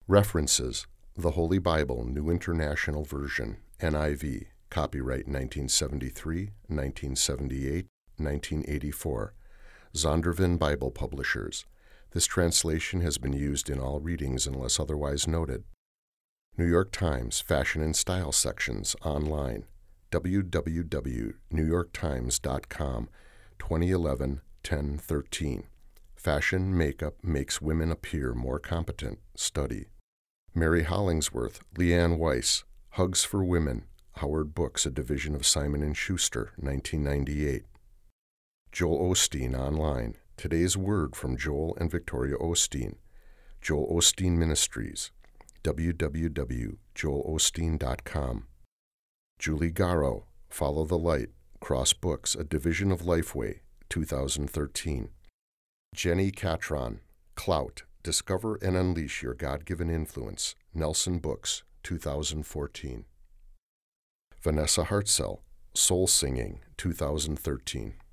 References: The Holy Bible, New International Version, NIV, copyright 1973, 1978, 1984, Zondervan Bible Publishers. This translation has been used in all readings unless otherwise noted. New York Times Fashion and Style sections online, www.newyorktimes.com, 2011-10-13. Fashion Makeup Makes Women Appear More Competent study. Mary Hollingsworth, Leanne Weiss, Hugs for Women, Howard Books, a division of Simon & Schuster, 1998. Joel Osteen online, Today's Word from Joel and Victoria Osteen, Joel Osteen Ministries, www.joelosteen.com. Julie Garrow, Follow the Light, Cross Books, a division of Lifeway, 2013. Jenny Catron, Clout, Discover and Unleash Your God-Given Influence, Nelson Books, 2014. Vanessa Hartzell, Soul Singing, 2013.